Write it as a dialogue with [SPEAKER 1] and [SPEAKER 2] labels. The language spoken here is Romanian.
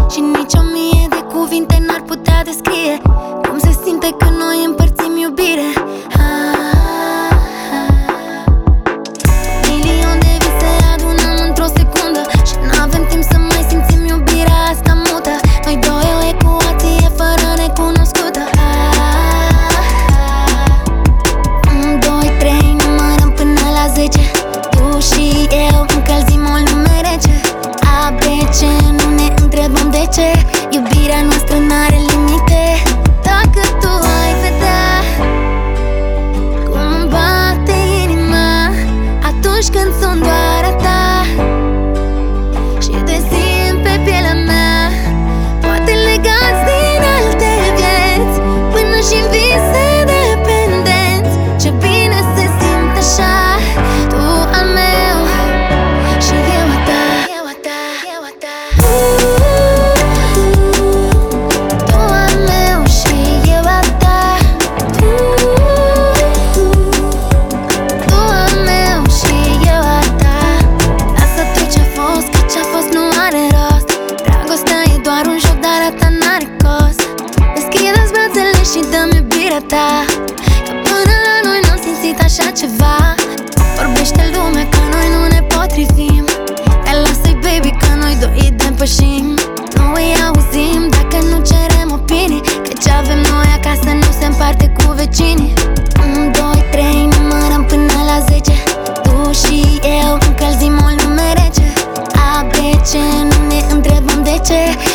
[SPEAKER 1] și nici 1000 de cuvinte n-ar putea descrie cum se simte când noi împărțim iubire. Milion de vise adunăm într-o secundă și n-avem timp să mai simțim iubirea asta mută. Noi doi o ecuație fără necunoscută. 1, 2, 3, numărăm până la 10. Tu și eu încălzim o lume rece. ABC, nu ne întrebăm de ce. Iubirea noastră n-are limite. Dacă tu ai vedea cum îmi bate inima atunci când sunt doar a ta și te simt pe pielea mea, poate legați din alte vieți, până și în vise dependenți. Ce bine se simte așa, tu al meu și eu a ta. Tu al meu și eu a ta. Tu al meu și eu a ta. Lasă tot ce-a fost, că ce-a fost nu are rost. Dragostea e doar un joc, dar a ta n-are cost. Deschide-ți brațele și dă-mi iubirea ta, că până la noi n-am simțit așa ceva. Vorbește lumea că noi nu ne potrivim, dar lasă-i baby că noi doi îi depășim. Nu îi auzim dacă nu cerem opinii, că ce avem noi acasă nu se împarte cu vecinii. 1, 2, 3, numărăm până la 10. Tu și eu încălzim o lume rece. ABC, nu ne întrebăm de ce.